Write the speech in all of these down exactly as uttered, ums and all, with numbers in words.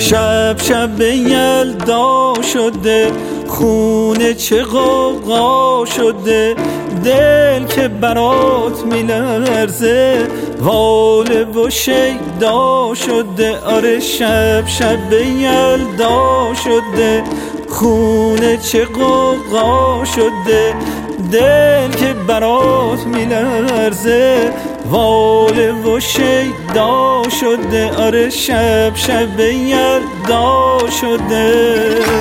شب شب یلدا شده، خونه چه غوغا شده، دل که برات میلرزه واله و شیدا شده. آره شب شب یلدا شده، خونه چه غوغا شده، دل که برات میلرزه واله و شیدا شده. آره شب شب یلدا شده.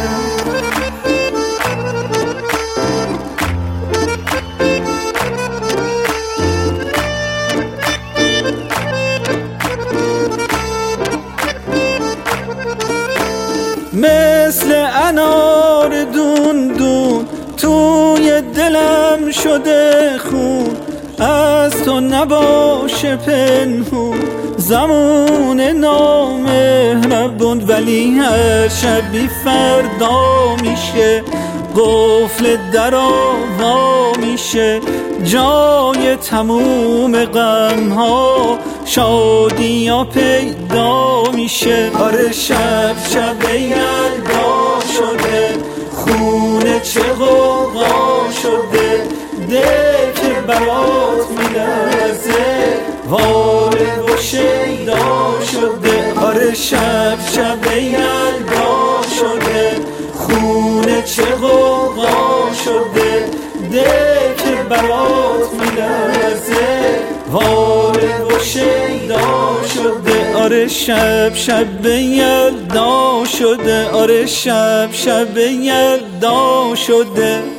مثل انار دون دون توی دلم شده خون، از تو نباشه پنهون زمان نامهربون. ولی هر شبی فردا میشه، قفل درا وا میشه، جای تموم غم ها شادی ها پیدا میشه. آره شب شب یلدا شده، خونه چه غوغا شده، دل که برات میلرزه واله و شیدا شده. آره شب شب یلدا شده، خونه چه غوغا شده، دل که برات میلرزه واله و شیدا شده. آره شب شب یلدا شده، آره شب شب یلدا شده.